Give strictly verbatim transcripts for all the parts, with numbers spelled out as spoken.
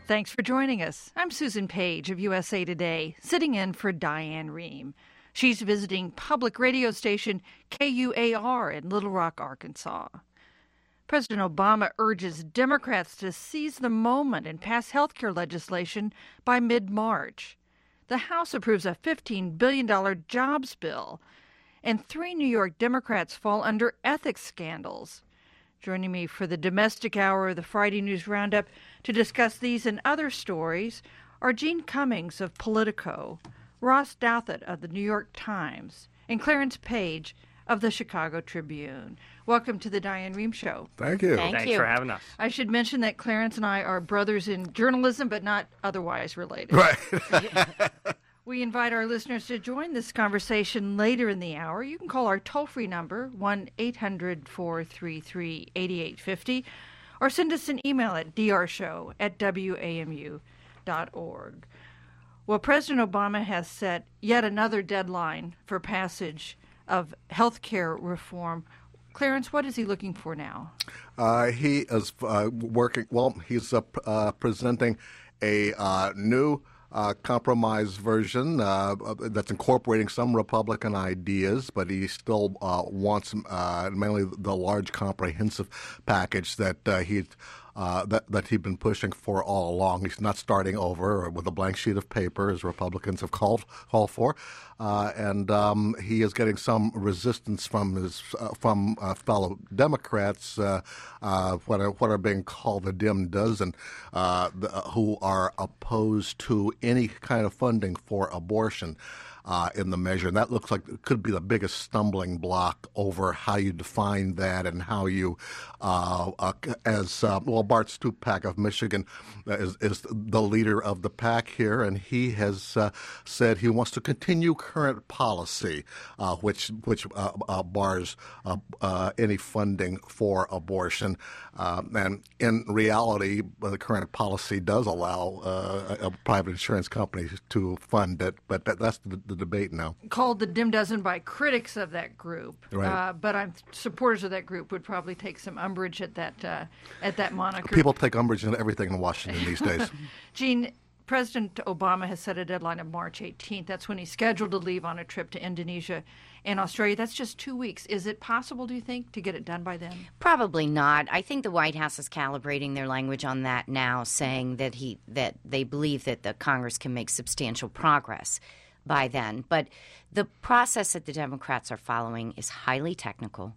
Thanks for joining us. I'm Susan Page of U S A Today, sitting in for Diane Rehm. She's visiting public radio station K U A R in Little Rock, Arkansas. President Obama urges Democrats to seize the moment and pass health care legislation by mid-March. The House approves a fifteen billion dollars jobs bill, and three New York Democrats fall under ethics scandals. Joining me for the domestic hour of the Friday News Roundup to discuss these and other stories are Gene Cummings of Politico, Ross Douthat of the New York Times, and Clarence Page of the Chicago Tribune. Welcome to the Diane Rehm Show. Thank you. Thank Thanks you. for having us. I should mention that Clarence and I are brothers in journalism, but not otherwise related. Right. We invite our listeners to join this conversation later in the hour. You can call our toll-free number, one eight hundred four three three eight eight five zero, or send us an email at d r show at w a m u dot org. Well, President Obama has set yet another deadline for passage of health care reform. Clarence, what is he looking for now? Uh, he is uh, working, well, he's uh, uh, presenting a uh, new Uh, compromise version uh, that's incorporating some Republican ideas, but he still uh, wants uh, mainly the large comprehensive package that uh, he uh, that that he'd been pushing for all along. He's not starting over with a blank sheet of paper, as Republicans have called called for, uh, and um, he is getting some resistance from his uh, from uh, fellow Democrats, uh, uh, what are what are being called the Dim Dozen, uh, the, uh, who are opposed to any kind of funding for abortion uh, in the measure. And that looks like it could be the biggest stumbling block over how you define that and how you, uh, uh, as, uh, well, Bart Stupak of Michigan is, is the leader of the pack here, and he has uh, said he wants to continue current policy, uh, which which uh, uh, bars uh, uh, any funding for abortion. Uh, and in reality, uh, the current policy does allow uh, a, a private insurance company to fund it, but that, that's the, the debate now. Called the Dim Dozen by critics of that group, Right. uh, but I'm supporters of that group would probably take some umbrage at that uh, at that moniker. People take umbrage in everything in Washington these days. Gene, President Obama has set a deadline of March eighteenth. That's when he's scheduled to leave on a trip to Indonesia and Australia. That's just two weeks. Is it possible, do you think, to get it done by then? Probably not. I think the White House is calibrating their language on that now, saying that he that they believe that the Congress can make substantial progress by then. But the process that the Democrats are following is highly technical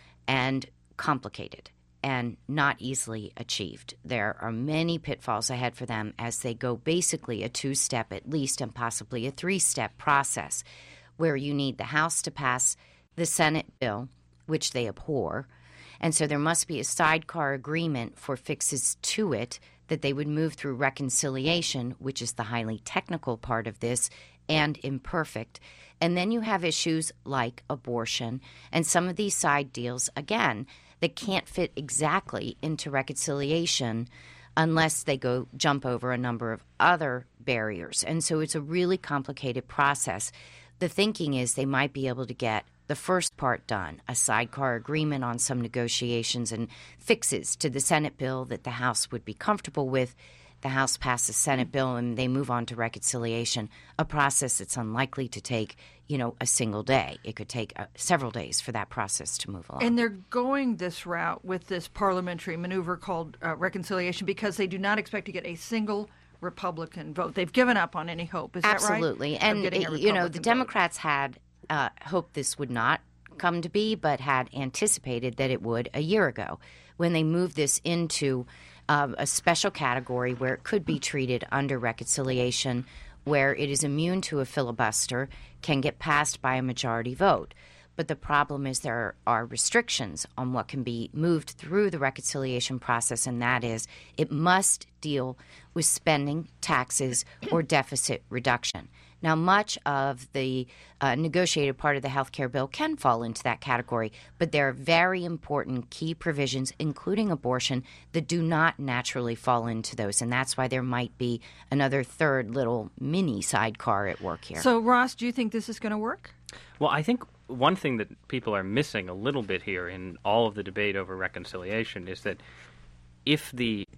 and complicated and not easily achieved. There are many pitfalls ahead for them as they go basically a two-step at least and possibly a three-step process where you need the House to pass the Senate bill, which they abhor, and so there must be a sidecar agreement for fixes to it that they would move through reconciliation, which is the highly technical part of this, and imperfect. And then you have issues like abortion and some of these side deals, again, that can't fit exactly into reconciliation unless they go jump over a number of other barriers. And so it's a really complicated process. The thinking is they might be able to get the first part done, a sidecar agreement on some negotiations and fixes to the Senate bill that the House would be comfortable with. The House passes Senate bill and they move on to reconciliation, a process that's unlikely to take, you know, a single day. It could take uh, several days for that process to move along. And they're going this route with this parliamentary maneuver called uh, reconciliation because they do not expect to get a single Republican vote. They've given up on any hope. Is Absolutely. that right? Absolutely. And, you know, the Democrats vote. had uh, hoped this would not come to be, but had anticipated that it would a year ago when they moved this into um, a special category where it could be treated under reconciliation, where it is immune to a filibuster, can get passed by a majority vote. But the problem is there are restrictions on what can be moved through the reconciliation process, and that is it must deal with spending, taxes, or deficit reduction. Now, much of the uh, negotiated part of the health care bill can fall into that category, but there are very important key provisions, including abortion, that do not naturally fall into those, and that's why there might be another third little mini sidecar at work here. So, Ross, do you think this is going to work? Well, I think one thing that people are missing a little bit here in all of the debate over reconciliation is that if the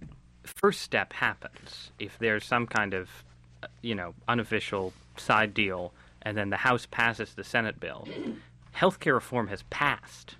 first step happens, if there's some kind of, you know, unofficial side deal, and then the House passes the Senate bill, healthcare reform has passed.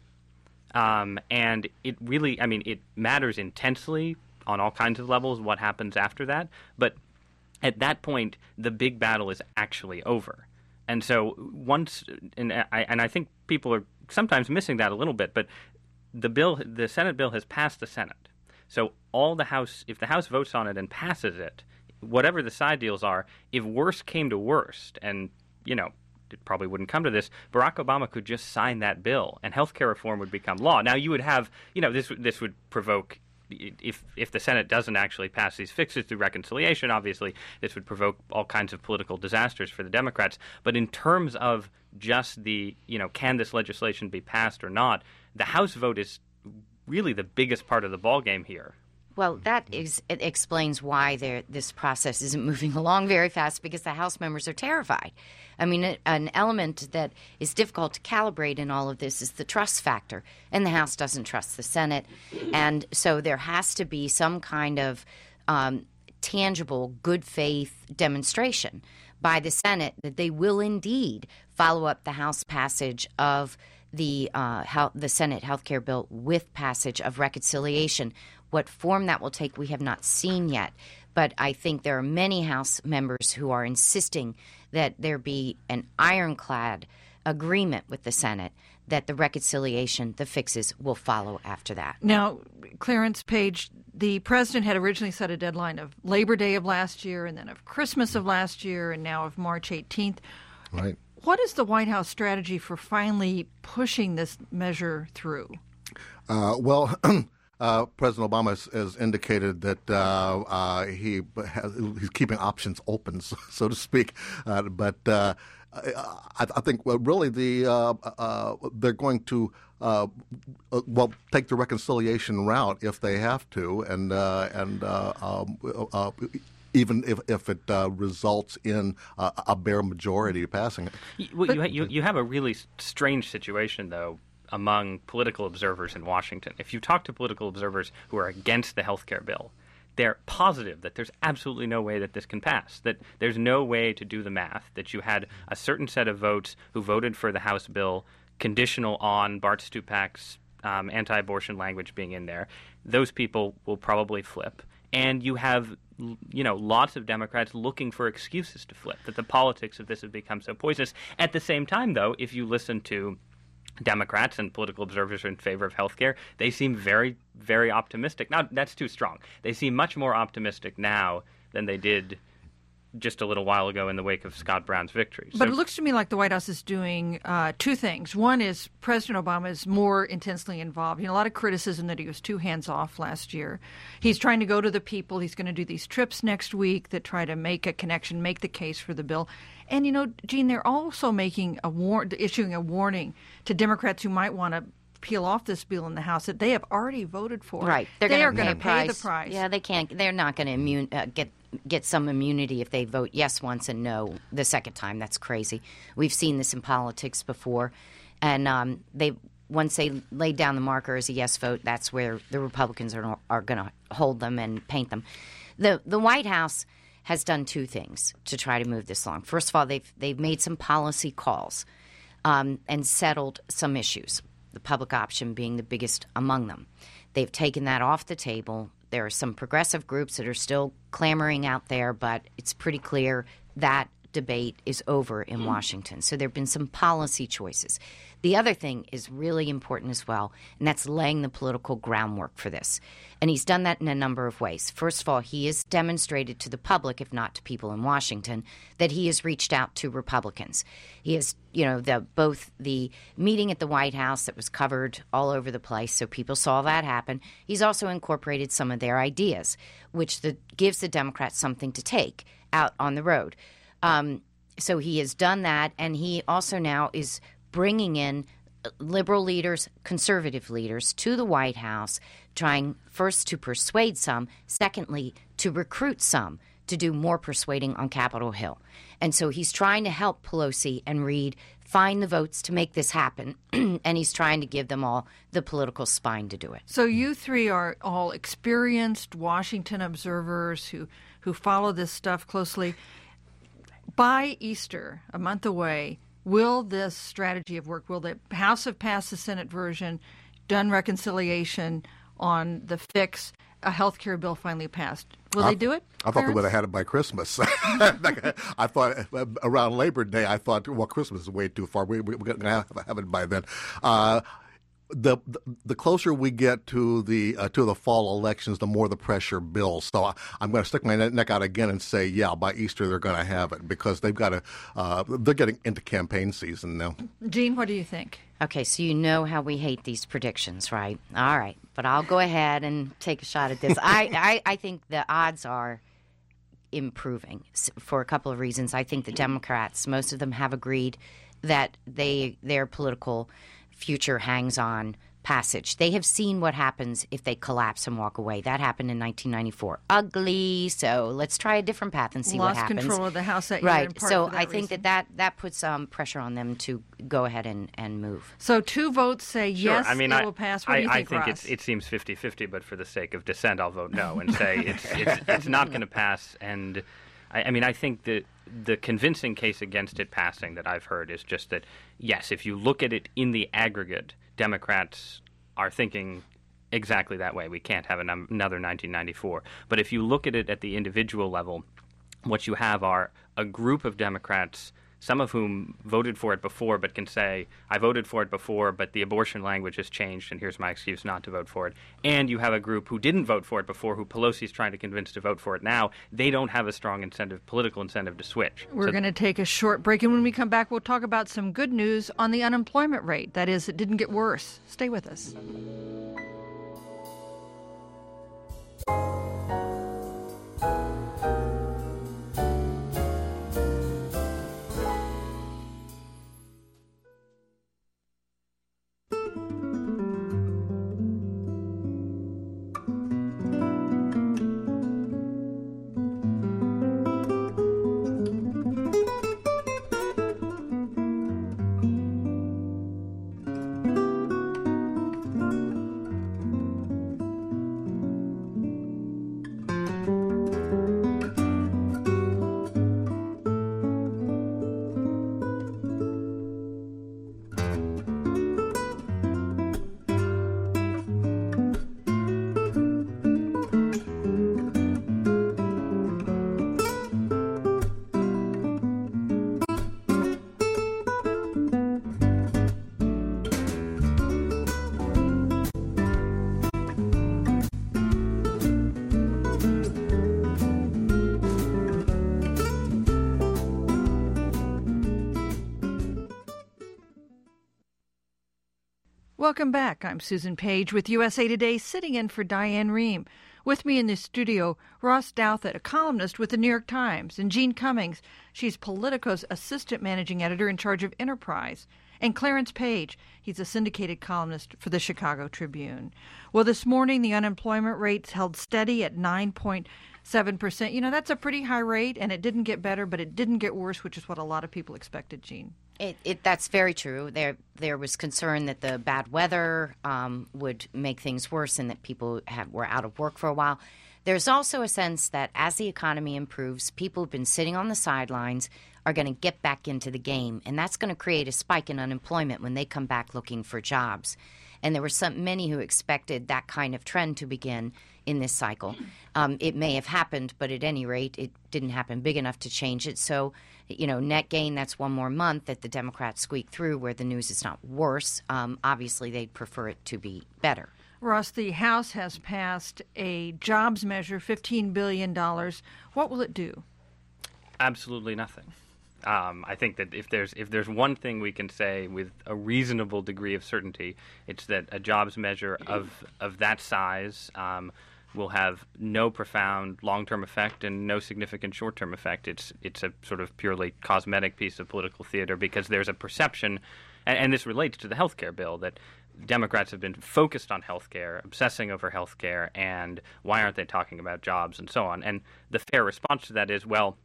Um, and it really, I mean, it matters intensely on all kinds of levels what happens after that. But at that point, the big battle is actually over. And so once, and I, and I think people are sometimes missing that a little bit, but the bill, the Senate bill has passed the Senate. So all the House, if the House votes on it and passes it, whatever the side deals are, if worst came to worst, and, you know, it probably wouldn't come to this, Barack Obama could just sign that bill and healthcare reform would become law. Now, you would have, you know, this this would provoke, if if the Senate doesn't actually pass these fixes through reconciliation, obviously, this would provoke all kinds of political disasters for the Democrats. But in terms of just the, you know, can this legislation be passed or not, the House vote is really the biggest part of the ballgame here. Well, that is, it explains why this process isn't moving along very fast, because the House members are terrified. I mean, it, an element that is difficult to calibrate in all of this is the trust factor, and the House doesn't trust the Senate. And so there has to be some kind of um, tangible good faith demonstration by the Senate that they will indeed follow up the House passage of the uh, how, the Senate health care bill with passage of reconciliation. What form that will take, we have not seen yet. But I think there are many House members who are insisting that there be an ironclad agreement with the Senate that the reconciliation, the fixes, will follow after that. Now, Clarence Page, the president had originally set a deadline of Labor Day of last year, and then of Christmas of last year, and now of March eighteenth. Right. What is the White House strategy for finally pushing this measure through? Uh, well, uh, President Obama has, has indicated that uh, uh, he has, he's keeping options open, so, so to speak. Uh, but uh, I, I think well, really the uh, uh, they're going to uh, well take the reconciliation route if they have to, and uh, and uh, um, uh, even if, if it uh, results in uh, a bare majority passing it. Well, you, you, you have a really strange situation, though, among political observers in Washington. If you talk to political observers who are against the health care bill, they're positive that there's absolutely no way that this can pass, that there's no way to do the math, that you had a certain set of votes who voted for the House bill conditional on Bart Stupak's um, anti-abortion language being in there. Those people will probably flip. And you have, you know, lots of Democrats looking for excuses to flip, that the politics of this have become so poisonous. At the same time, though, if you listen to Democrats and political observers in favor of health care, they seem very, very optimistic. Now, that's too strong. They seem much more optimistic now than they did just a little while ago in the wake of Scott Brown's victory. But so, it looks to me like the White House is doing uh, two things. One is President Obama is more intensely involved. You know, a lot of criticism that he was too hands-off last year. He's trying to go to the people. He's going to do these trips next week that try to make a connection, make the case for the bill. And, you know, Gene, they're also making a war- issuing a warning to Democrats who might want to peel off this bill in the House that they have already voted for. Right. They're they gonna are going to pay the price. Yeah, they can't. They're not going to immune uh, get get some immunity if they vote yes once and no the second time. That's crazy. We've seen this in politics before, and um, they once they lay down the marker as a yes vote, that's where the Republicans are are going to hold them and paint them. The the White House has done two things to try to move this along. First of all, they've they've made some policy calls um, and settled some issues, the public option being the biggest among them. They've taken that off the table. There are some progressive groups that are still clamoring out there, but it's pretty clear that debate is over in Washington. So there have been some policy choices. The other thing is really important as well, and that's laying the political groundwork for this. And he's done that in a number of ways. First of all, he has demonstrated to the public, if not to people in Washington, that he has reached out to Republicans. He has, you know, the both the meeting at the White House that was covered all over the place, so people saw that happen. He's also incorporated some of their ideas, which the, gives the Democrats something to take out on the road. Um, so he has done that, and he also now is bringing in liberal leaders, conservative leaders to the White House, trying first to persuade some, secondly, to recruit some to do more persuading on Capitol Hill. And so he's trying to help Pelosi and Reid find the votes to make this happen, and he's trying to give them all the political spine to do it. So you three are all experienced Washington observers who, who follow this stuff closely. By Easter, a month away, will this strategy have worked? Will the House have passed the Senate version, done reconciliation on the fix, a health care bill finally passed? Will I, they do it? I thought Clarence? they would have had it by Christmas. I thought uh, around Labor Day, I thought, well, Christmas is way too far. We, we, we're going to have, have it by then. Uh, The, the the closer we get to the uh, to the fall elections, the more the pressure builds. So I, I'm going to stick my neck out again and say, yeah, by Easter they're going to have it, because they've got to. Uh, they're getting into campaign season now. Jean, what do you think? Okay, so you know how we hate these predictions, right? All right, but I'll go ahead and take a shot at this. I, I, I think the odds are improving for a couple of reasons. I think the Democrats, most of them have agreed that they their political future hangs on passage. They have seen what happens if they collapse and walk away. That happened in nineteen ninety-four. Ugly. So let's try a different path and see Lost what happens. control of the House that year. Right. In part So for that I think reason. that, that that puts um, pressure on them to go ahead and, and move. So two votes say Sure. yes, I mean, it I, will pass. What I, do you I think, think Ross? it's, it seems fifty-fifty, but for the sake of dissent, I'll vote no and say it's it's, it's not going to pass. And I, I mean, I think that the convincing case against it passing that I've heard is just that, yes, if you look at it in the aggregate, Democrats are thinking exactly that way. We can't have an, another nineteen ninety-four. But if you look at it at the individual level, what you have are a group of Democrats, some of whom voted for it before but can say, I voted for it before, but the abortion language has changed, and here's my excuse not to vote for it. And you have a group who didn't vote for it before, who Pelosi's trying to convince to vote for it now. They don't have a strong incentive, political incentive to switch. We're So- going to take a short break, and when we come back, we'll talk about some good news on the unemployment rate. That is, it didn't get worse. Stay with us. Welcome back. I'm Susan Page with U S A Today, sitting in for Diane Rehm. With me in the studio, Ross Douthat, a columnist with the New York Times, and Jean Cummings. She's Politico's assistant managing editor in charge of Enterprise. And Clarence Page, he's a syndicated columnist for the Chicago Tribune. Well, this morning, the unemployment rate's held steady at nine point seven percent. You know, that's a pretty high rate, and it didn't get better, but it didn't get worse, which is what a lot of people expected, Jean. It, it, that's very true. There, there was concern that the bad weather um, would make things worse and that people have, were out of work for a while. There's also a sense that as the economy improves, people who've been sitting on the sidelines are going to get back into the game, and that's going to create a spike in unemployment when they come back looking for jobs. And there were some many who expected that kind of trend to begin in this cycle. Um, it may have happened, but at any rate, it didn't happen big enough to change it. So, you know, net gain, that's one more month that the Democrats squeak through where the news is not worse. Um, obviously, they'd prefer it to be better. Ross, the House has passed a jobs measure, fifteen billion dollars. What will it do? Absolutely nothing. Um, I think that if there's if there's one thing we can say with a reasonable degree of certainty, it's that a jobs measure of of that size um, will have no profound long-term effect and no significant short-term effect. It's it's a sort of purely cosmetic piece of political theater because there's a perception, and, and this relates to the health care bill, that Democrats have been focused on health care, obsessing over health care, and why aren't they talking about jobs and so on. And the fair response to that is, well,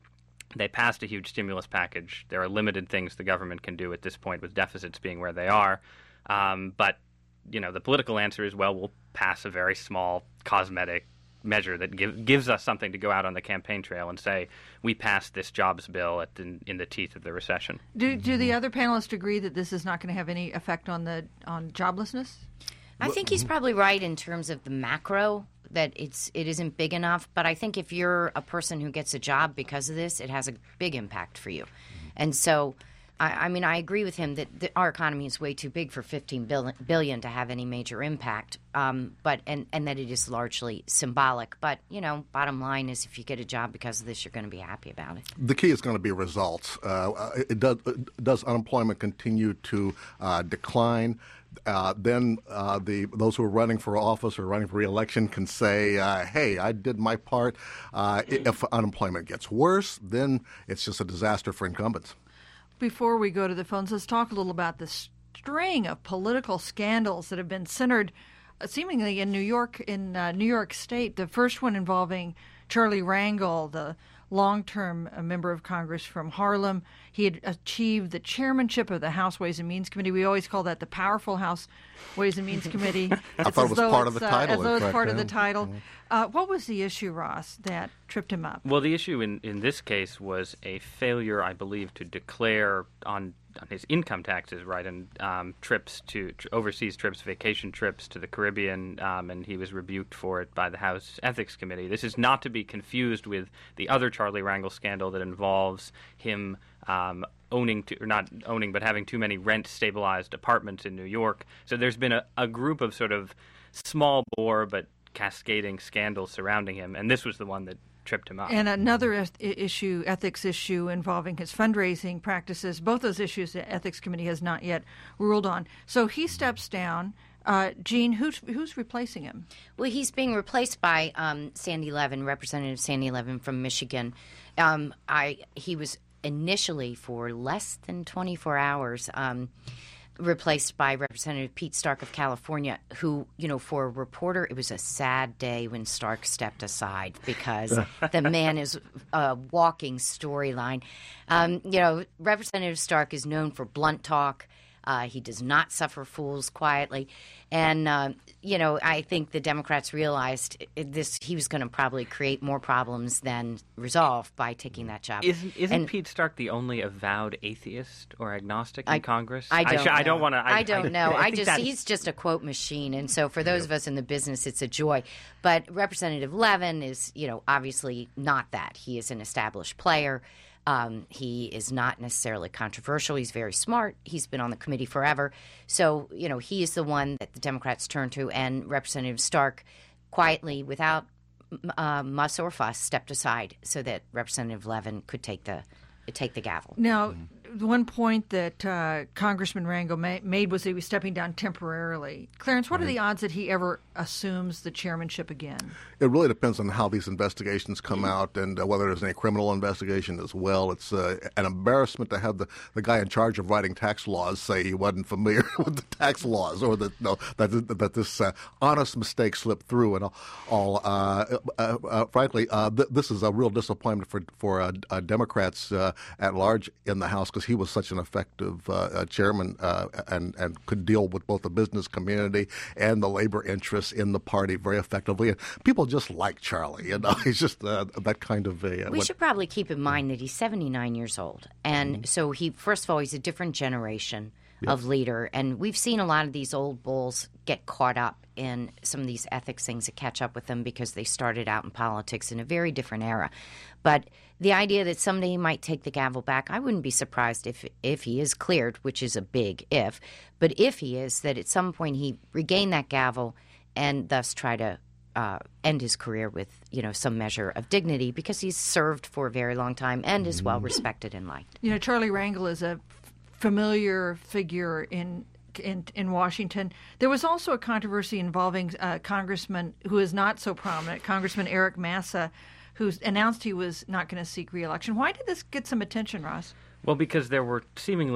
They passed a huge stimulus package. There are limited things the government can do at this point, with deficits being where they are. Um, but, you know, the political answer is, well, we'll pass a very small cosmetic measure that give, gives us something to go out on the campaign trail and say, we passed this jobs bill at the, in the teeth of the recession. Do, do the other panelists agree that this is not going to have any effect on the on joblessness? I think he's probably right in terms of the macro, that it's it isn't big enough. But I think if you're a person who gets a job because of this, it has a big impact for you. And so, I, I mean, I agree with him that the, our economy is way too big for fifteen billion, billion to have any major impact. Um, but and, and that it is largely symbolic. But, you know, bottom line is if you get a job because of this, you're going to be happy about it. The key is going to be results. Uh, it does, does unemployment continue to uh, decline? Uh, then uh, the those who are running for office or running for re-election can say, uh, hey, I did my part. Uh, if unemployment gets worse, then it's just a disaster for incumbents. Before we go to the phones, let's talk a little about the string of political scandals that have been centered uh, seemingly in New York, in uh, New York State. The first one involving Charlie Rangel, the long-term member of Congress from Harlem. He had achieved the chairmanship of the House Ways and Means Committee. We always call that the powerful House Ways and Means Committee. I thought it was part of the uh, title. As though it's fact, part yeah. of the title. Uh, what was the issue, Ross, that tripped him up? Well, the issue in, in this case was a failure, I believe, to declare on on his income taxes, right, and um, trips to tr- overseas trips, vacation trips to the Caribbean, um, and he was rebuked for it by the House Ethics Committee. This is not to be confused with the other Charlie Rangel scandal that involves him um, owning, to, or not owning, but having too many rent-stabilized apartments in New York. So there's been a, a group of sort of small bore but cascading scandals surrounding him, and this was the one that tripped him up. And another eth- issue, ethics issue involving his fundraising practices. Both those issues the Ethics Committee has not yet ruled on. So he steps down. Uh, Jean, who's, who's replacing him? Well, he's being replaced by um, Sandy Levin, Representative Sandy Levin from Michigan. Um, I he was initially, for less than twenty-four hours, um, replaced by Representative Pete Stark of California, who, you know, for a reporter, it was a sad day when Stark stepped aside because the man is a walking storyline. Um, you know, Representative Stark is known for blunt talk. Uh, he does not suffer fools quietly. And, uh, you know, I think the Democrats realized this he was going to probably create more problems than resolve by taking that job. Isn't, isn't and, Pete Stark the only avowed atheist or agnostic in I, Congress? I don't I, sh- know. I don't want to. I, I don't I, know. I, I, think just that's- he's just a quote machine, and so for those of us in the business, it's a joy. But Representative Levin is, you know, obviously not that. He is an established player. Um, he is not necessarily controversial. He's very smart. He's been on the committee forever. So, you know, he is the one that the Democrats turn to. And Representative Stark quietly, without uh, muss or fuss, stepped aside so that Representative Levin could take the take the gavel. Now, the one point that uh, Congressman Rangel ma- made was that he was stepping down temporarily. Clarence, what right. are the odds that he ever assumes the chairmanship again? It really depends on how these investigations come out and uh, whether there's any criminal investigation as well. It's uh, an embarrassment to have the, the guy in charge of writing tax laws say he wasn't familiar with the tax laws, or that no, that that this uh, honest mistake slipped through. And all, all uh, uh, uh, frankly, uh, th- this is a real disappointment for for uh, uh, Democrats uh, at large in the House, because he was such an effective uh, uh, chairman uh, and and could deal with both the business community and the labor interests in the party very effectively. And people just like Charlie. You know, he's just uh, that kind of a. Uh, we what, should probably keep in mind that he's seventy-nine years old, and mm-hmm. so he first of all he's a different generation yes. of leader, and we've seen a lot of these old bulls get caught up in some of these ethics things that catch up with them because they started out in politics in a very different era. But the idea that someday he might take the gavel back, I wouldn't be surprised if if he is cleared, which is a big if. But if he is, that at some point he regain that gavel and thus try to uh, end his career with, you know, some measure of dignity, because he's served for a very long time and is well respected and liked. You know, Charlie Rangel is a familiar figure in In, in Washington. There was also a controversy involving a congressman who is not so prominent, Congressman Eric Massa, who announced he was not going to seek re-election. Why did this get some attention, Ross? Well, because there were seemingly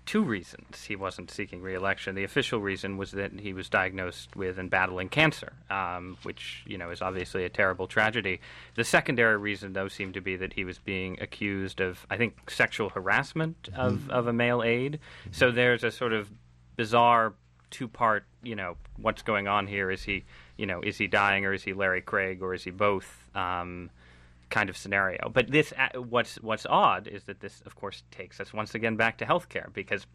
two reasons he wasn't seeking re-election. The official reason was that he was diagnosed with and battling cancer, um, which, you know, is obviously a terrible tragedy. The secondary reason, though, seemed to be that he was being accused of, I think, sexual harassment of, mm-hmm. of a male aide. So there's a sort of bizarre two-part, you know, what's going on here? Is he, you know, is he dying, or is he Larry Craig, or is he both? Um, kind of scenario. But this, uh, what's what's odd is that this, of course, takes us once again back to healthcare, because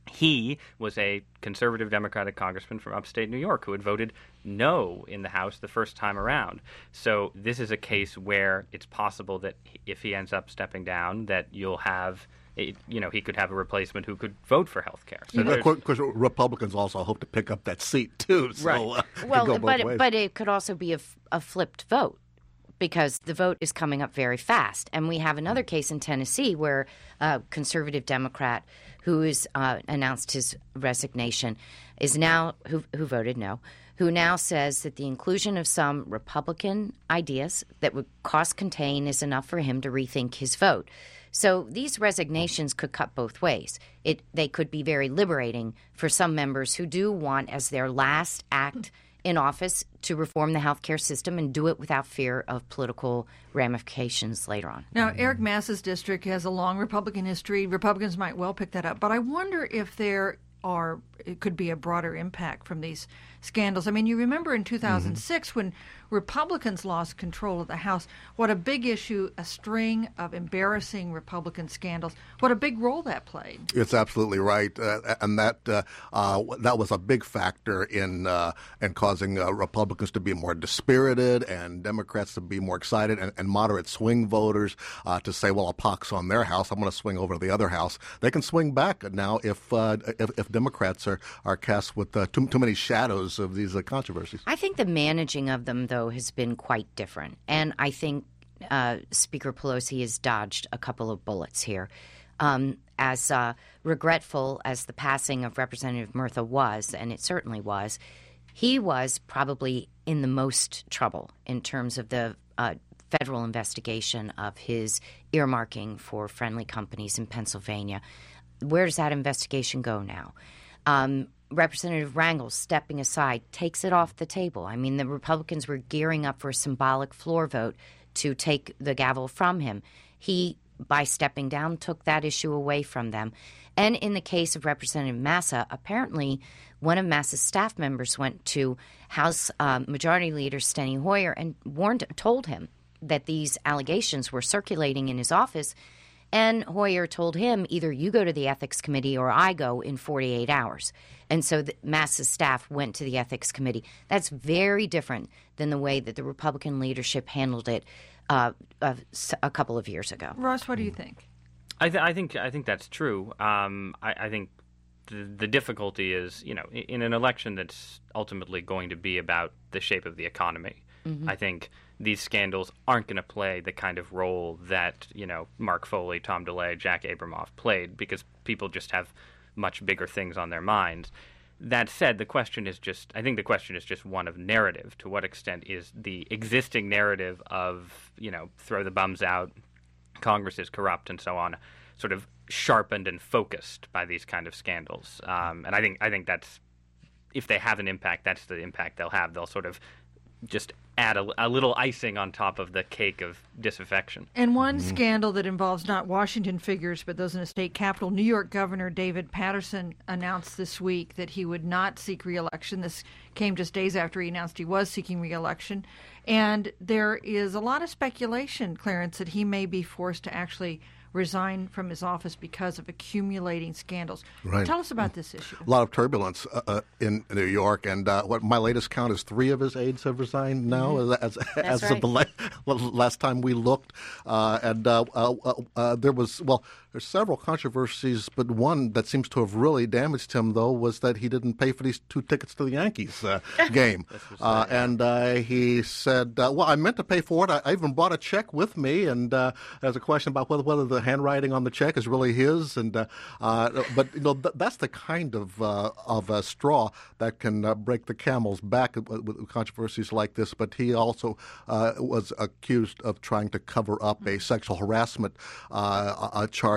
he was a conservative Democratic congressman from upstate New York who had voted no in the House the first time around. So this is a case where it's possible that if he ends up stepping down, that you'll have It, you know, he could have a replacement who could vote for health care. So of course, course, Republicans also hope to pick up that seat, too. So, right. uh, well, go both but, ways. but it could also be a, a flipped vote, because the vote is coming up very fast. And we have another case in Tennessee where a conservative Democrat who has uh, announced his resignation is now, who, who voted no, who now says that the inclusion of some Republican ideas that would cost contain is enough for him to rethink his vote. So these resignations could cut both ways. It, they could be very liberating for some members who do want as their last act in office to reform the healthcare system and do it without fear of political ramifications later on. Now, Eric Mass's district has a long Republican history. Republicans might well pick that up. But I wonder if there are, it could be a broader impact from these scandals. I mean, you remember in two thousand six mm-hmm. when Republicans lost control of the House, what a big issue, a string of embarrassing Republican scandals, what a big role that played. It's absolutely right. Uh, and that uh, uh, that was a big factor in uh, in causing uh, Republicans to be more dispirited and Democrats to be more excited, and, and moderate swing voters uh, to say, well, a pox on their house, I'm going to swing over to the other house. They can swing back now if uh, if, if Democrats are, are cast with uh, too, too many shadows of these uh, controversies. I think the managing of them, though, has been quite different. And I think uh, Speaker Pelosi has dodged a couple of bullets here. Um, as uh, regretful as the passing of Representative Murtha was, and it certainly was, he was probably in the most trouble in terms of the uh, federal investigation of his earmarking for friendly companies in Pennsylvania. Where does that investigation go now? Um, Representative Rangel, stepping aside, takes it off the table. I mean, the Republicans were gearing up for a symbolic floor vote to take the gavel from him. He, by stepping down, took that issue away from them. And in the case of Representative Massa, apparently one of Massa's staff members went to House uh, Majority Leader Steny Hoyer and warned, told him that these allegations were circulating in his office. And Hoyer told him, either you go to the Ethics Committee or I go in forty-eight hours. And so the, Massa's staff went to the Ethics Committee. That's very different than the way that the Republican leadership handled it uh, a, a couple of years ago. Ross, what do you think? I, th- I think I think that's true. Um, I, I think the, the difficulty is, you know, in, in an election that's ultimately going to be about the shape of the economy. Mm-hmm. I think these scandals aren't going to play the kind of role that, you know, Mark Foley, Tom DeLay, Jack Abramoff played, because people just have much bigger things on their minds. That said, the question is just, I think the question is just one of narrative. To what extent is the existing narrative of, you know, throw the bums out, Congress is corrupt, and so on, sort of sharpened and focused by these kind of scandals? Um, and I think I think that's, if they have an impact, that's the impact they'll have. They'll sort of just add a, a little icing on top of the cake of disaffection. And one mm-hmm. scandal that involves not Washington figures, but those in the state capitol, New York Governor David Paterson announced this week that he would not seek re-election. This came just days after he announced he was seeking re-election. And there is a lot of speculation, Clarence, that he may be forced to actually resign from his office because of accumulating scandals. Right. Tell us about this issue. A lot of turbulence uh, uh, in New York, and uh, what my latest count is three of his aides have resigned now, mm-hmm. as, as right. of the la- last time we looked. Uh, and uh, uh, uh, there was, well, there's several controversies, but one that seems to have really damaged him, though, was that he didn't pay for these two tickets to the Yankees uh, game. uh, and uh, he said, uh, well, I meant to pay for it. I, I even brought a check with me, and uh, there's a question about whether, whether the handwriting on the check is really his. And uh, uh, But, you know, th- that's the kind of uh, of a straw that can uh, break the camel's back with, with controversies like this. But he also uh, was accused of trying to cover up a sexual harassment uh, a charge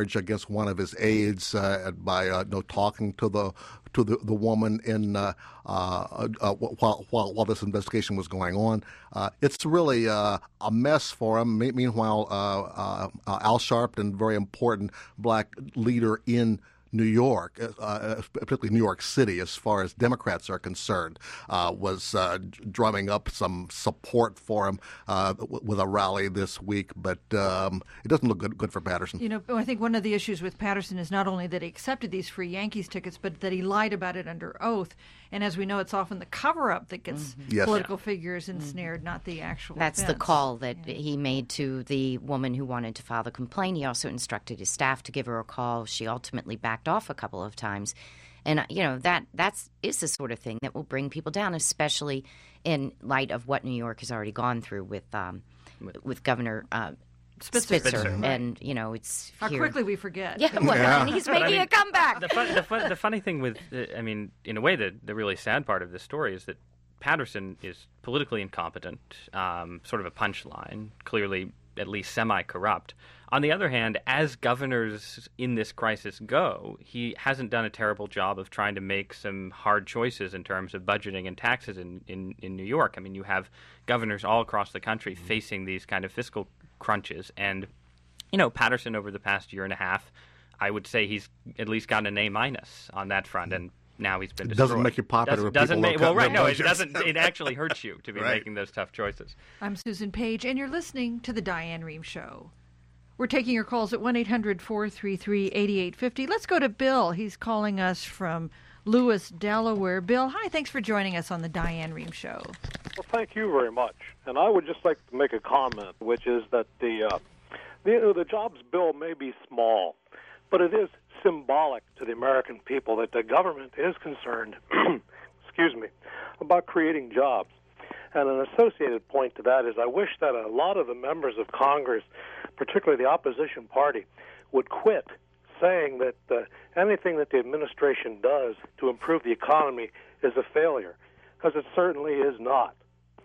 charge against one of his aides uh, by uh, no talking to the to the, the woman in uh, uh, uh, while, while while this investigation was going on. Uh, it's really uh, a mess for him. Me- meanwhile, uh, uh, Al Sharpton, very important black leader in New York, uh, particularly New York City, as far as Democrats are concerned, uh, was uh, drumming up some support for him uh, with a rally this week. But um, it doesn't look good, good for Patterson. You know, I think one of the issues with Patterson is not only that he accepted these free Yankees tickets, but that he lied about it under oath. And as we know, it's often the cover-up that gets Mm-hmm. Yes. political figures ensnared, mm-hmm. not the actual That's offense. the call that Yeah. he made to the woman who wanted to file the complaint. He also instructed his staff to give her a call. She ultimately backed off a couple of times. And, uh, you know, that that's is the sort of thing that will bring people down, especially in light of what New York has already gone through with um, with Governor uh, Spitzer. Spitzer. Spitzer. And, you know, it's How here. quickly we forget. Yeah, well, Yeah. and he's But I making mean, a comeback. The, fun, the, fun, the funny thing with, uh, I mean, in a way, the, the really sad part of this story is that Patterson is politically incompetent, um, sort of a punchline, clearly at least semi-corrupt. On the other hand, as governors in this crisis go, he hasn't done a terrible job of trying to make some hard choices in terms of budgeting and taxes in, in, in New York. I mean, you have governors all across the country facing these kind of fiscal crunches. And, you know, Patterson over the past year and a half, I would say he's at least gotten an A minus on that front. And now he's been It destroyed. doesn't make you popular Doesn't, with doesn't people make, who well, cut right, their no, it budgets. doesn't. It actually hurts you to be Right. making those tough choices. I'm Susan Page, and you're listening to The Diane Rehm Show. We're taking your calls at one eight hundred four three three eight eight five zero. Let's go to Bill. He's calling us from Lewis, Delaware. Bill, hi. Thanks for joining us on The Diane Rehm Show. Well, thank you very much. And I would just like to make a comment, which is that the uh, the, the jobs bill may be small, but it is symbolic to the American people that the government is concerned, excuse me, about creating jobs. And an associated point to that is I wish that a lot of the members of Congress, particularly the opposition party, would quit saying that uh, anything that the administration does to improve the economy is a failure, because it certainly is not.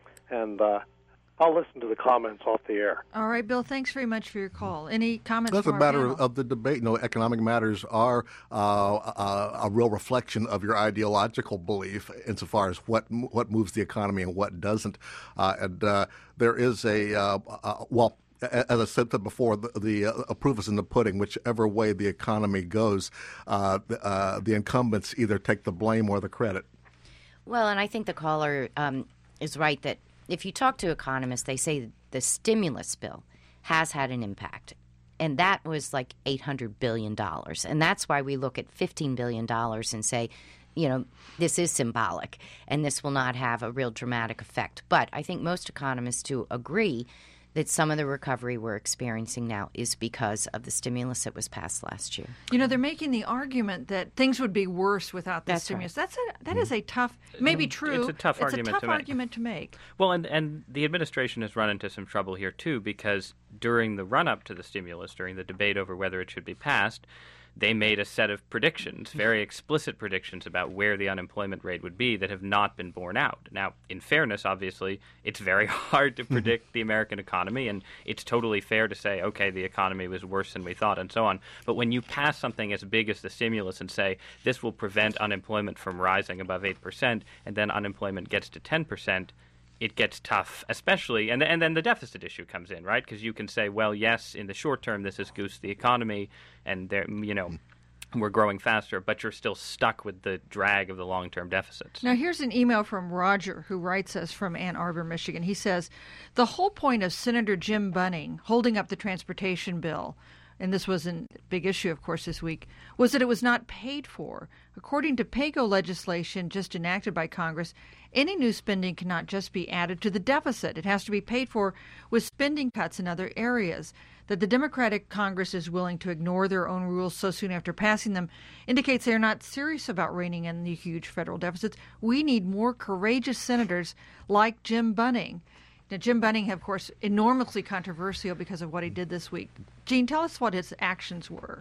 And uh, I'll listen to the comments off the air. All right, Bill, thanks very much for your call. Any comments Doesn't for our matter panel? of the debate. No, economic matters are uh, a, a real reflection of your ideological belief insofar as what what moves the economy and what doesn't. Uh, and uh, there is a uh, uh, well. As I said before, the, the uh, proof is in the pudding. Whichever way the economy goes, uh, the, uh, the incumbents either take the blame or the credit. Well, and I think the caller um, is right that if you talk to economists, they say the stimulus bill has had an impact. And that was like eight hundred billion dollars. And that's why we look at fifteen billion dollars and say, you know, this is symbolic and this will not have a real dramatic effect. But I think most economists do agree that some of the recovery we're experiencing now is because of the stimulus that was passed last year. You know, they're making the argument that things would be worse without the That's stimulus. right. That's a, that is a tough, maybe true. It's a tough argument It's a tough to make. argument to make. Well, and, and the administration has run into some trouble here, too, because during the run-up to the stimulus, during the debate over whether it should be passed, they made a set of predictions, very explicit predictions about where the unemployment rate would be that have not been borne out. Now, in fairness, obviously, it's very hard to predict the American economy, and it's totally fair to say, okay, the economy was worse than we thought, and so on. But when you pass something as big as the stimulus and say, this will prevent unemployment from rising above eight percent, and then unemployment gets to ten percent, it gets tough, especially, and, and then the deficit issue comes in, right? Because you can say, well, yes, in the short term, this has goosed the economy, and there, you know, we're growing faster, but you're still stuck with the drag of the long-term deficits. Now, here's an email from Roger, who writes us from Ann Arbor, Michigan. He says, the whole point of Senator Jim Bunning holding up the transportation bill, and this was a big issue, of course, this week, was that it was not paid for. According to PAYGO legislation just enacted by Congress, any new spending cannot just be added to the deficit. It has to be paid for with spending cuts in other areas. That the Democratic Congress is willing to ignore their own rules so soon after passing them indicates they are not serious about reining in the huge federal deficits. We need more courageous senators like Jim Bunning. Now, Jim Bunning, of course, enormously controversial because of what he did this week. Jean, tell us what his actions were.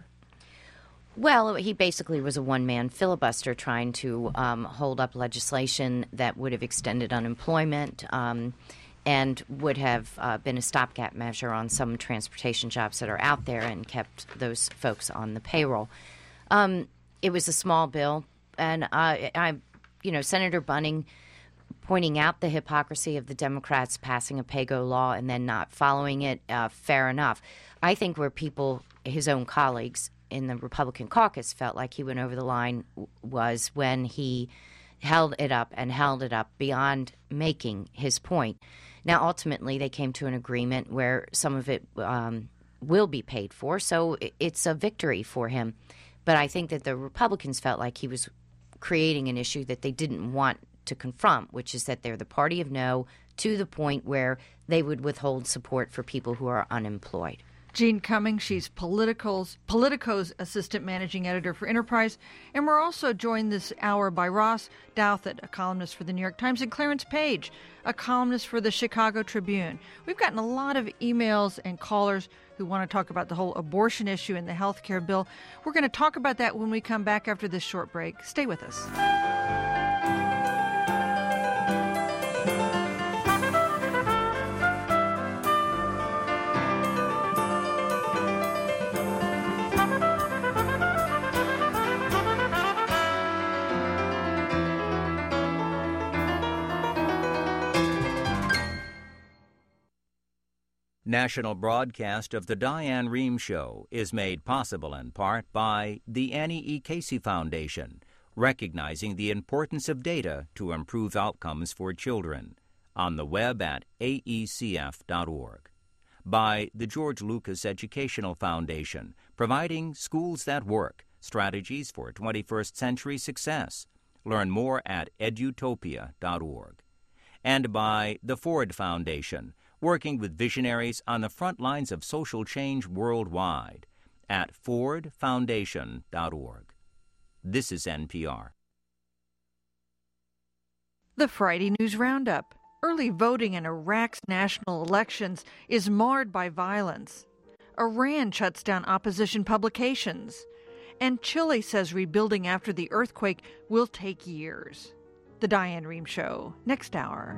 Well, he basically was a one-man filibuster trying to um, hold up legislation that would have extended unemployment. Um, and would have uh, been a stopgap measure on some transportation jobs that are out there and kept those folks on the payroll. Um, it was a small bill, and uh, I, you know, Senator Bunning pointing out the hypocrisy of the Democrats passing a pay-go law and then not following it, uh, fair enough. I think where people, his own colleagues in the Republican caucus, felt like he went over the line was when he held it up and held it up beyond making his point. Now, ultimately, they came to an agreement where some of it um, will be paid for, so it's a victory for him. But I think that the Republicans felt like he was creating an issue that they didn't want to confront, which is that they're the party of no to the point where they would withhold support for people who are unemployed. Jean Cummings, she's Politico's, Politico's assistant managing editor for Enterprise. And we're also joined this hour by Ross Douthat, a columnist for the New York Times, and Clarence Page, a columnist for the Chicago Tribune. We've gotten a lot of emails and callers who want to talk about the whole abortion issue and the health care bill. We're going to talk about that when we come back after this short break. Stay with us. National broadcast of the Diane Rehm Show is made possible in part by the Annie E. Casey Foundation, recognizing the importance of data to improve outcomes for children, on the web at A E C F dot org. By the George Lucas Educational Foundation, providing schools that work, strategies for twenty-first century success. Learn more at edutopia dot org. And by the Ford Foundation, working with visionaries on the front lines of social change worldwide at ford foundation dot org. This is N P R. The Friday News Roundup. Early voting in Iraq's national elections is marred by violence. Iran shuts down opposition publications. And Chile says rebuilding after the earthquake will take years. The Diane Rehm Show, next hour.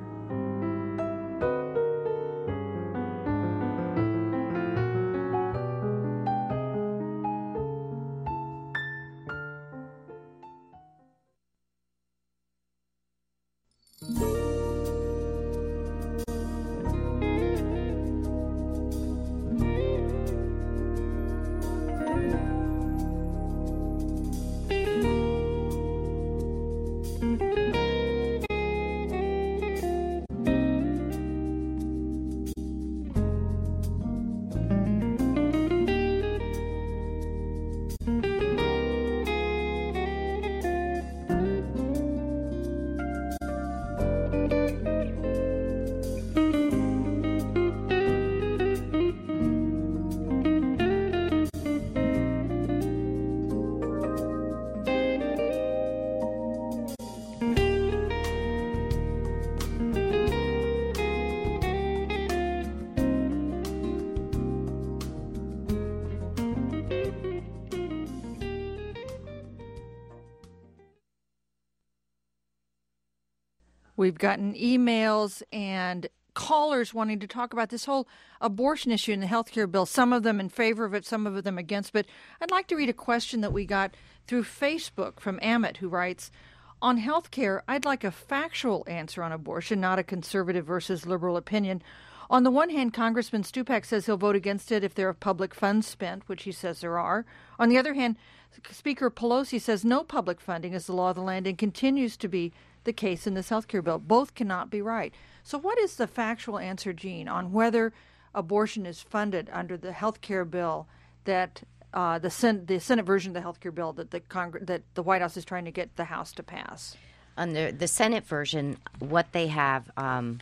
We've gotten emails and callers wanting to talk about this whole abortion issue in the health care bill, some of them in favor of it, some of them against. But I'd like to read a question that we got through Facebook from Amit, who writes, on health care, I'd like a factual answer on abortion, not a conservative versus liberal opinion. On the one hand, Congressman Stupak says he'll vote against it if there are public funds spent, which he says there are. On the other hand, Speaker Pelosi says no public funding is the law of the land and continues to be the case in this health care bill. Both cannot be right. So what is the factual answer, Jean, on whether abortion is funded under the health care bill that uh, the, Sen- the Senate version of the health care bill that the Cong- that the White House is trying to get the House to pass? Under the Senate version, what they have um,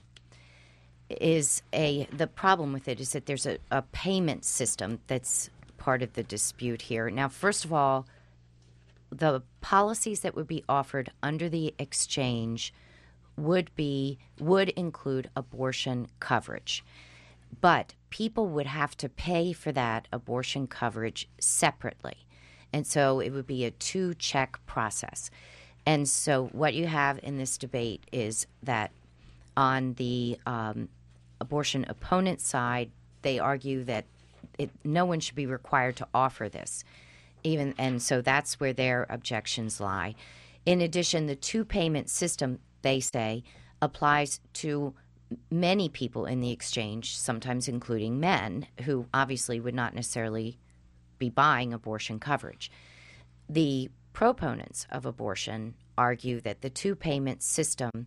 is a the problem with it is that there's a, a payment system that's part of the dispute here. Now, first of all, the policies that would be offered under the exchange would be would include abortion coverage, but people would have to pay for that abortion coverage separately, and so it would be a two-check process. And so what you have in this debate is that on the um, abortion opponent side, they argue that it, no one should be required to offer this, even, and so that's where their objections lie. In addition, the two-payment system, they say, applies to many people in the exchange, sometimes including men, who obviously would not necessarily be buying abortion coverage. The proponents of abortion argue that the two-payment system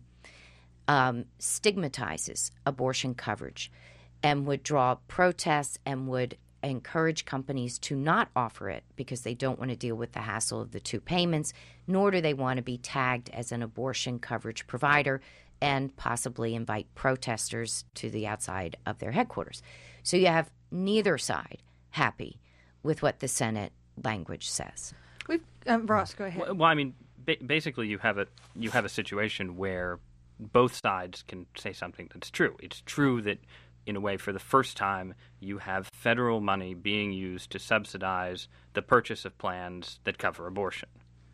um, stigmatizes abortion coverage and would draw protests and would encourage companies to not offer it because they don't want to deal with the hassle of the two payments, nor do they want to be tagged as an abortion coverage provider and possibly invite protesters to the outside of their headquarters. So you have neither side happy with what the Senate language says. We've, um, Ross, go ahead. Well, well I mean, ba- basically, you have a you have a situation where both sides can say something that's true. It's true that, in a way, for the first time, you have federal money being used to subsidize the purchase of plans that cover abortion.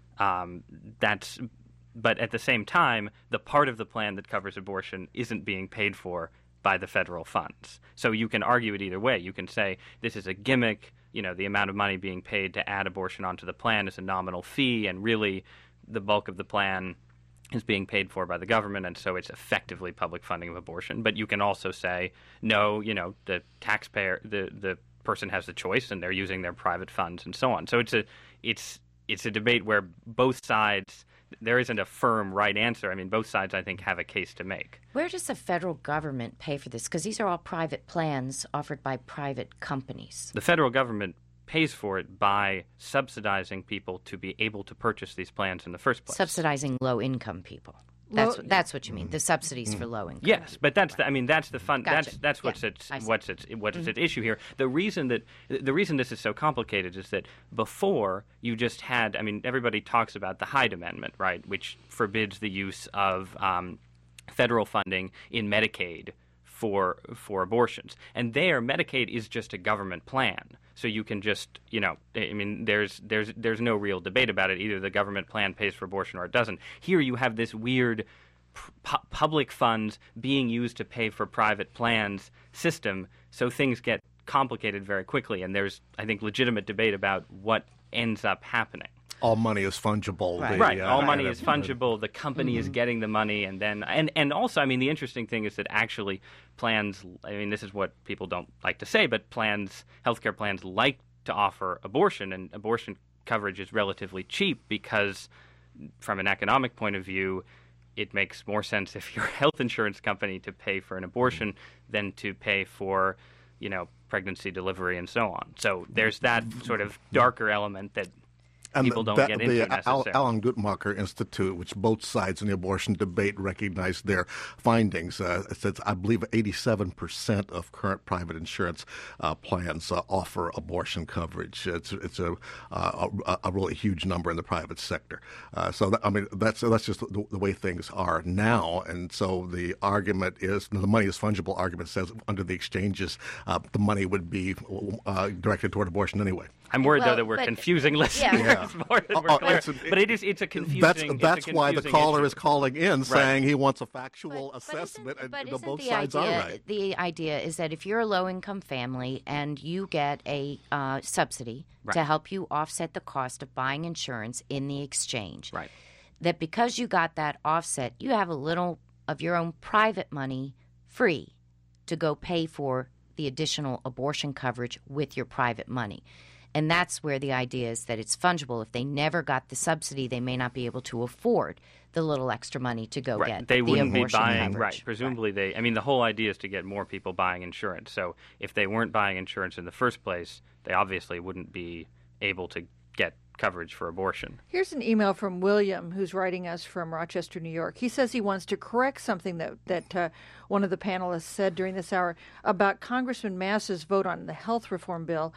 Um, that's, but at the same time, the part of the plan that covers abortion isn't being paid for by the federal funds. So you can argue it either way. You can say this is a gimmick. You know, the amount of money being paid to add abortion onto the plan is a nominal fee, and really, the bulk of the plan is being paid for by the government, and so it's effectively public funding of abortion. But you can also say, no, you know, the taxpayer, the, the person has the choice, and they're using their private funds and so on. So it's a it's it's a debate where both sides, there isn't a firm right answer. I mean, both sides, I think, have a case to make. Where does the federal government pay for this? Because these are all private plans offered by private companies. The federal government pays for it by subsidizing people to be able to purchase these plans in the first place. Subsidizing low-income people. That's Low- that's what you mean. The subsidies for low-income. Yes, but that's the, I mean that's the fun. Gotcha. That's that's what's Yeah, at I see. what's at what's at issue here. The reason that the reason this is so complicated is that before you just had. I mean, everybody talks about the Hyde Amendment, right, which forbids the use of um, federal funding in Medicaid for for abortions, and there Medicaid is just a government plan. So you can just, you know, I mean, there's there's there's no real debate about it. Either the government plan pays for abortion or it doesn't. Here you have this weird pu- public funds being used to pay for private plans system, so things get complicated very quickly. And there's, I think, legitimate debate about what ends up happening. All money is fungible. Right. The, Right. uh, All money uh, is fungible. The company Mm-hmm. is getting the money, and then and and also, I mean, the interesting thing is that actually plans. I mean, this is what people don't like to say, but plans, healthcare plans, like to offer abortion, and abortion coverage is relatively cheap because, from an economic point of view, it makes more sense if you're a health insurance company to pay for an abortion than to pay for, you know, pregnancy, delivery, and so on. So there's that sort of darker element that. And People don't that, get into the necessarily. Al- Alan Guttmacher Institute, which both sides in the abortion debate recognize their findings, uh, it says, I believe eighty-seven percent of current private insurance uh, plans uh, offer abortion coverage. It's it's a, uh, a a really huge number in the private sector. Uh, so that, I mean that's that's just the, the way things are now. And so the argument is the money is fungible. Argument says under the exchanges, uh, the money would be uh, directed toward abortion anyway. I'm worried Well, though that we're but- confusing listeners Yeah. more than we're Oh, clear. it's a- but it is it's a confusing. That's it's a that's why the confusing caller issue. is calling in saying he wants a factual assessment, isn't, but and isn't both the sides idea, are right. The idea is that if you're a low-income family and you get a uh, subsidy Right. to help you offset the cost of buying insurance in the exchange, Right. that because you got that offset, you have a little of your own private money free to go pay for the additional abortion coverage with your private money. And that's where the idea is that it's fungible. If they never got the subsidy, they may not be able to afford the little extra money to go Right. get They the wouldn't be abortion buying, coverage. right. Presumably they, I mean, the whole idea is to get more people buying insurance. So if they weren't buying insurance in the first place, they obviously wouldn't be able to get coverage for abortion. Here's an email from William, who's writing us from Rochester, New York. He says he wants to correct something that, that uh, one of the panelists said during this hour about Congressman Massa's vote on the health reform bill,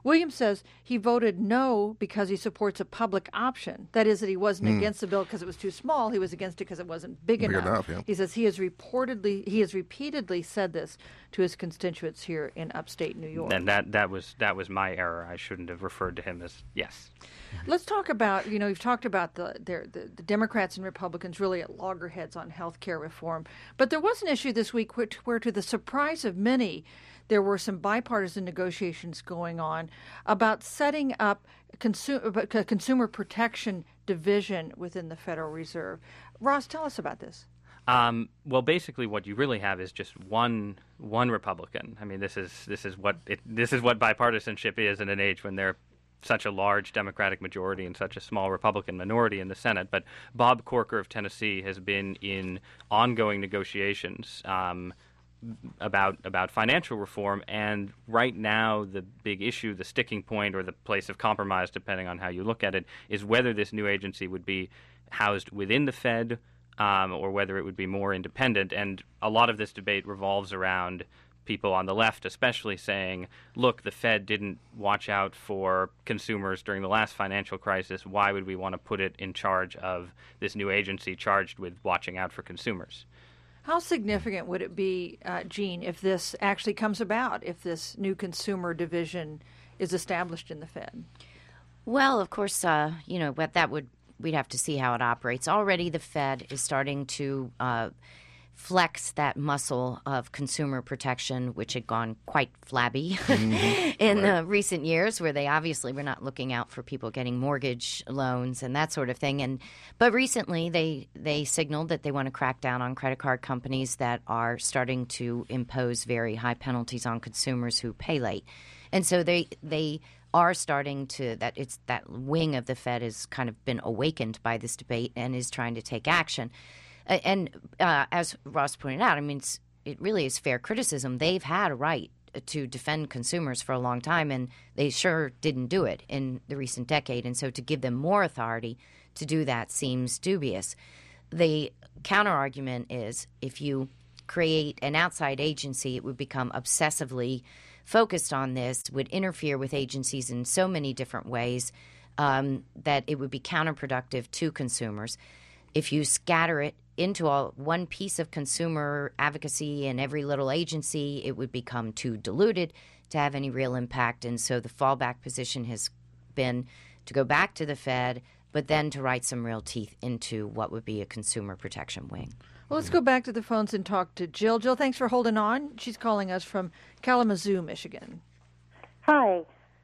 Williams says he voted no because he supports a public option. That is, that he wasn't mm. against the bill because it was too small. He was against it because it wasn't big, big enough. enough yeah. He says he has reportedly he has repeatedly said this to his constituents here in upstate New York. And that, that was that was my error. I shouldn't have referred to him as yes. Let's talk about, you know, you've talked about the, the the Democrats and Republicans really at loggerheads on health care reform. But there was an issue this week where, where, to the surprise of many, there were some bipartisan negotiations going on about setting up a consumer, a consumer protection division within the Federal Reserve. Ross, tell us about this. Um, well, basically, what you really have is just one one Republican. I mean, this is this is what it, this is what bipartisanship is in an age when they're such a large Democratic majority and such a small Republican minority in the Senate. But Bob Corker of Tennessee has been in ongoing negotiations um, about about financial reform, and right now the big issue, the sticking point, or the place of compromise, depending on how you look at it, is whether this new agency would be housed within the Fed um, or whether it would be more independent. And a lot of this debate revolves around people on the left especially saying, look, the Fed didn't watch out for consumers during the last financial crisis. Why would we want to put it in charge of this new agency charged with watching out for consumers? How significant would it be, uh, Gene, if this actually comes about, if this new consumer division is established in the Fed? Well, of course, uh, you know, but that would we'd have to see how it operates. Already the Fed is starting to uh, flex that muscle of consumer protection, which had gone quite flabby mm-hmm. in right. uh, recent years, where they obviously were not looking out for people getting mortgage loans and that sort of thing. And but recently they they signaled that they want to crack down on credit card companies that are starting to impose very high penalties on consumers who pay late. And so they they are starting to that it's that wing of the Fed has kind of been awakened by this debate and is trying to take action. And uh, as Ross pointed out, I mean, it's, it really is fair criticism. They've had a right to defend consumers for a long time, and they sure didn't do it in the recent decade. And so to give them more authority to do that seems dubious. The counterargument is if you create an outside agency, it would become obsessively focused on this, would interfere with agencies in so many different ways um, that it would be counterproductive to consumers. If you scatter it into all one piece of consumer advocacy in every little agency, it would become too diluted to have any real impact. And so the fallback position has been to go back to the Fed, but then to write some real teeth into what would be a consumer protection wing. Well, let's go back to the phones and talk to Jill. Jill, thanks for holding on. She's calling us from Kalamazoo, Michigan. Hi.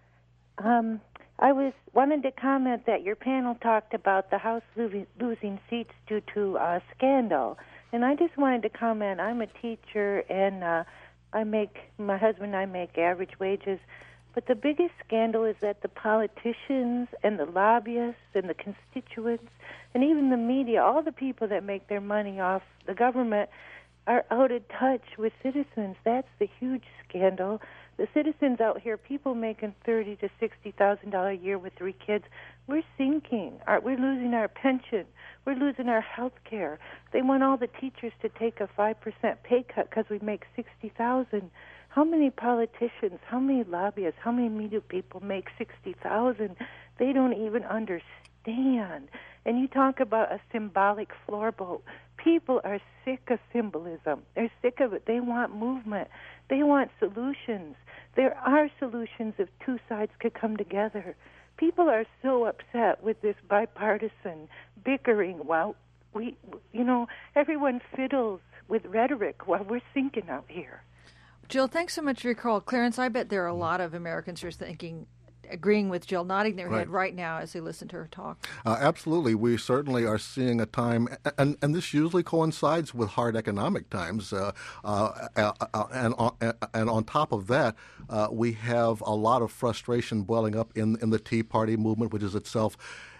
Um, I was wanted to comment that your panel talked about the House lo- losing seats due to uh, scandal, and I just wanted to comment. I'm a teacher, and uh, I make my husband and I make average wages, but the biggest scandal is that the politicians and the lobbyists and the constituents and even the media, all the people that make their money off the government, are out of touch with citizens. That's the huge scandal. The citizens out here, people making thirty to sixty thousand dollars a year with three kids, we're sinking. We're losing our pension. We're losing our health care. They want all the teachers to take a five percent pay cut because we make sixty thousand dollars. How many politicians, how many lobbyists, how many media people make sixty thousand dollars? They don't even understand. And you talk about a symbolic floorboat. People are sick of symbolism. They're sick of it. They want movement. They want solutions. There are solutions if two sides could come together. People are so upset with this bipartisan bickering while we, you know, everyone fiddles with rhetoric while we're sinking out here. Jill, thanks so much for your call. Clarence, I bet there are a lot of Americans who are thinking, agreeing with Jill, nodding their right. head right now as they listen to her talk. Uh, absolutely. We certainly are seeing a time, and, and this usually coincides with hard economic times. Uh, uh, uh, uh, and, on, uh, and on top of that, uh, we have a lot of frustration boiling up in, in the Tea Party movement, which is itself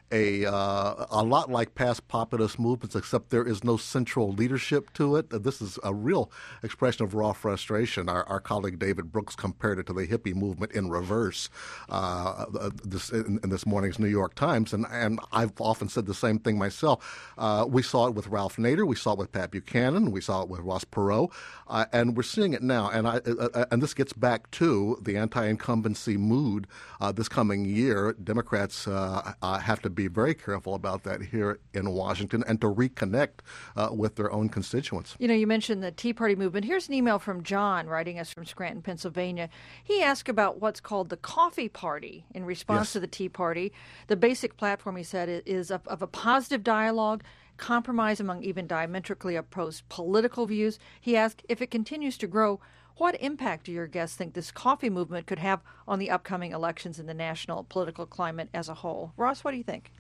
a uh, a lot like past populist movements, except there is no central leadership to it. This is a real expression of raw frustration. Our, our colleague David Brooks compared it to the hippie movement in reverse uh, this, in, in this morning's New York Times, and, and I've often said the same thing myself. Uh, we saw it with Ralph Nader, we saw it with Pat Buchanan, we saw it with Ross Perot, uh, and we're seeing it now. And I uh, and this gets back to the anti-incumbency mood uh, this coming year. Democrats uh, uh, have to be very careful about that here in Washington and to reconnect uh, with their own constituents. You know, you mentioned the Tea Party movement. Here's an email from John writing us from Scranton, Pennsylvania. He asked about what's called the Coffee Party in response Yes. to the Tea Party. The basic platform, he said, is of, of a positive dialogue, compromise among even diametrically opposed political views. He asked, if it continues to grow, what impact do your guests think this coffee movement could have on the upcoming elections and the national political climate as a whole? Ross, what do you think?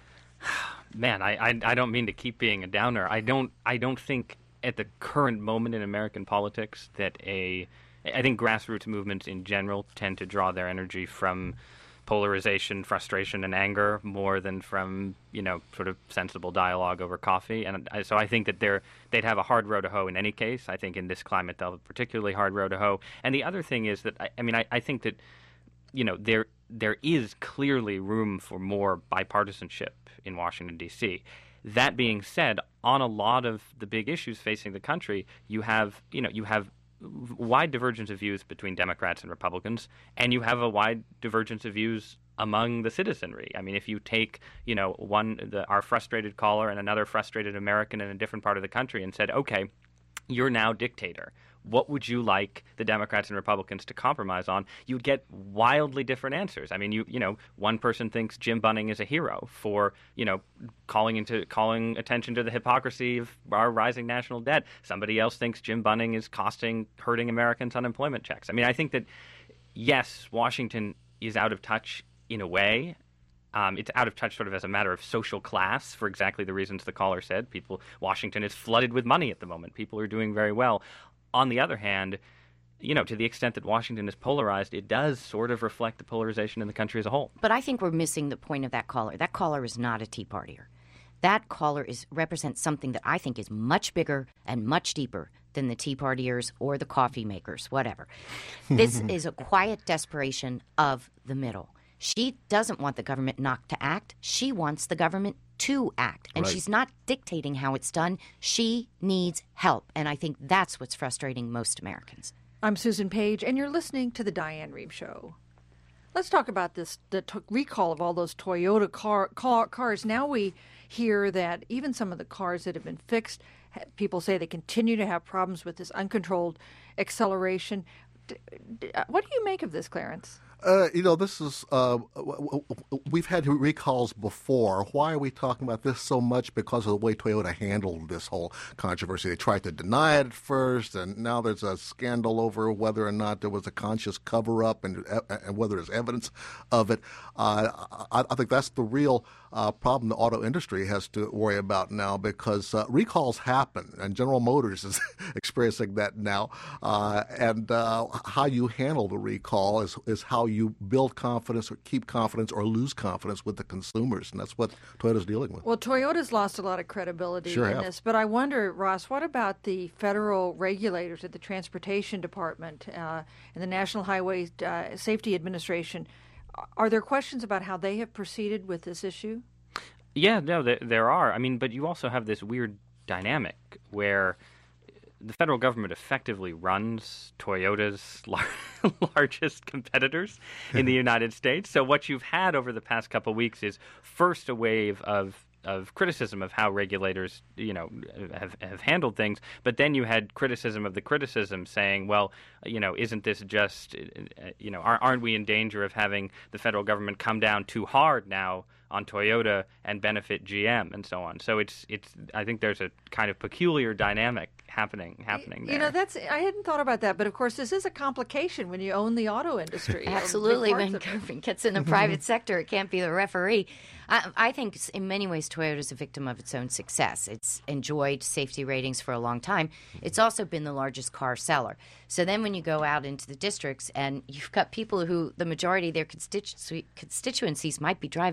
Man, I, I I don't mean to keep being a downer. I don't I don't think at the current moment in American politics that a I think grassroots movements in general tend to draw their energy from polarization, frustration, and anger more than from, you know, sort of sensible dialogue over coffee. And I, so I think that they're, they'd have a hard row to hoe in any case. I think in this climate they'll have a particularly hard row to hoe. And the other thing is that, I, I mean, I, I think that, you know, there there is clearly room for more bipartisanship in Washington, D C. That being said, on a lot of the big issues facing the country, you have, you know, you have wide divergence of views between Democrats and Republicans, and you have a wide divergence of views among the citizenry. I mean, if you take, you know, one the, our frustrated caller and another frustrated American in a different part of the country and said, okay, you're now dictator. What would you like the Democrats and Republicans to compromise on? You'd get wildly different answers. I mean, you you know, one person thinks Jim Bunning is a hero for, you know, calling into calling attention to the hypocrisy of our rising national debt. Somebody else thinks Jim Bunning is costing, hurting Americans unemployment checks. I mean, I think that, yes, Washington is out of touch in a way. Um, it's out of touch sort of as a matter of social class for exactly the reasons the caller said. People, Washington is flooded with money at the moment. People are doing very well. On the other hand, you know, to the extent that Washington is polarized, it does sort of reflect the polarization in the country as a whole. But I think we're missing the point of that caller. That caller is not a Tea Partier. That caller is represents something that I think is much bigger and much deeper than the Tea Partiers or the coffee makers, whatever. This is a quiet desperation of the middle. She doesn't want the government not to act. She wants the government to act. And Right. she's not dictating how it's done. She needs help. And I think that's what's frustrating most Americans. I'm Susan Page, and you're listening to The Diane Rehm Show. Let's talk about this the t- recall of all those Toyota car, car, cars. Now we hear that even some of the cars that have been fixed, ha- people say they continue to have problems with this uncontrolled acceleration. D- d- what do you make of this, Clarence? Uh, you know, this is, uh, we've had recalls before. Why are we talking about this so much? Because of the way Toyota handled this whole controversy. They tried to deny it at first, and now there's a scandal over whether or not there was a conscious cover-up and, and whether there's evidence of it. Uh, I, I think that's the real uh, problem the auto industry has to worry about now, because uh, recalls happen, and General Motors is experiencing that now. Uh, and uh, how you handle the recall is, is how you build confidence or keep confidence or lose confidence with the consumers, and that's what Toyota's dealing with. Well, Toyota's lost a lot of credibility Sure in have. this, but I wonder, Ross, what about the federal regulators at the Transportation Department uh, and the National Highway uh, Safety Administration? Are there questions about how they have proceeded with this issue? Yeah, no, there, there are. I mean, but you also have this weird dynamic where the federal government effectively runs Toyota's lar- largest competitors in the United States. So what you've had over the past couple of weeks is first a wave of of criticism of how regulators, you know, have, have handled things, but then you had criticism of the criticism saying, well, you know, isn't this just, you know, aren't we in danger of having the federal government come down too hard now on Toyota and benefit G M and so on? So it's it's I think there's a kind of peculiar dynamic happening happening there. You know, that's I hadn't thought about that, but of course this is a complication when you own the auto industry. Absolutely. Big When parts of it. government gets in the private sector, it can't be the referee. I, I think in many ways Toyota is a victim of its own success. It's enjoyed safety ratings for a long time. It's also been the largest car seller. So then when you go out into the districts and you've got people who the majority of their constitu- constituencies might be driving Toyota,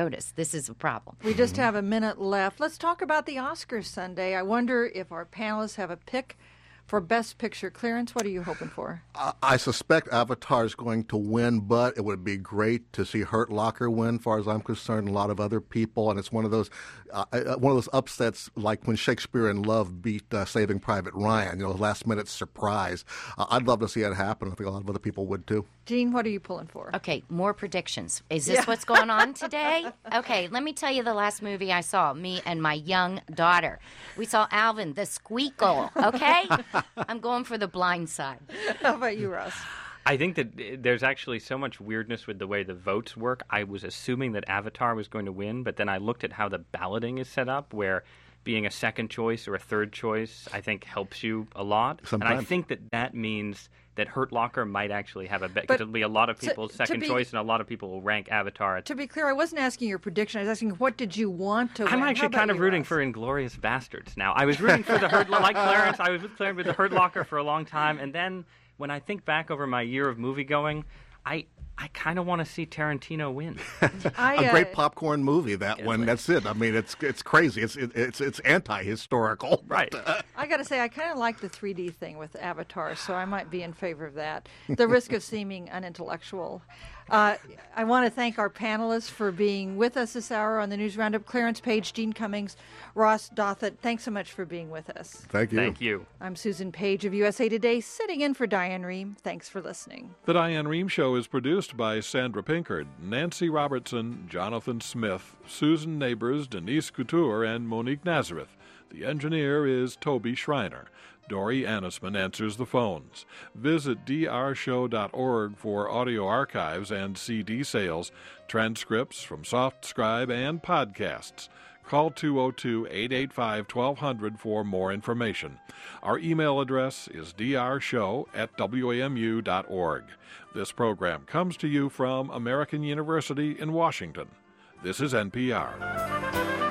notice. This is a problem. We just have a minute left. Let's talk about the Oscars Sunday. I wonder if our panelists have a pick for Best Picture clearance. What are you hoping for? I, I suspect Avatar is going to win, but it would be great to see Hurt Locker win, as far as I'm concerned, a lot of other people. And it's one of those uh, one of those upsets like when Shakespeare in Love beat uh, Saving Private Ryan, you know, last-minute surprise. Uh, I'd love to see it happen. I think a lot of other people would, too. Jean, what are you pulling for? Okay, more predictions. Is this Yeah. what's going on today? Okay, let me tell you the last movie I saw, me and my young daughter. We saw Alvin, the Squeakle, okay? I'm going for The Blind Side. How about you, Russ? I think that there's actually so much weirdness with the way the votes work. I was assuming that Avatar was going to win, but then I looked at how the balloting is set up, where being a second choice or a third choice, I think, helps you a lot. Sometimes. And I think that that means that Hurt Locker might actually have a bet, But because it'll be a lot of to- people's to second be- choice, and a lot of people will rank Avatar. At To be clear, I wasn't asking your prediction. I was asking what did you want to win? I'm How actually about kind of you, rooting Russ? for Inglourious Bastards now. I was rooting for the Hurt, like Clarence, I was rooting with the Hurt Locker for a long time, and then when I think back over my year of movie going, I I kind of want to see Tarantino win. I, A uh, great popcorn movie, that one. That's it. I mean, it's it's crazy. It's it, it's it's anti-historical. Right. I got to say, I kind of like the three D thing with Avatar, so I might be in favor of that. The risk of seeming unintellectual. Uh, I want to thank our panelists for being with us this hour on the News Roundup. Clarence Page, Jean Cummings, Ross Douthat, thanks so much for being with us. Thank you. Thank you. I'm Susan Page of U S A Today, sitting in for Diane Rehm. Thanks for listening. The Diane Rehm Show is produced by Sandra Pinkard, Nancy Robertson, Jonathan Smith, Susan Neighbors, Denise Couture, and Monique Nazareth. The engineer is Toby Schreiner. Dory Annisman answers the phones. Visit d r show dot org for audio archives and C D sales, transcripts from SoftScribe, and podcasts. Call two oh two, eight eight five, twelve hundred for more information. Our email address is d r show at w a m u dot org. This program comes to you from American University in Washington. This is N P R.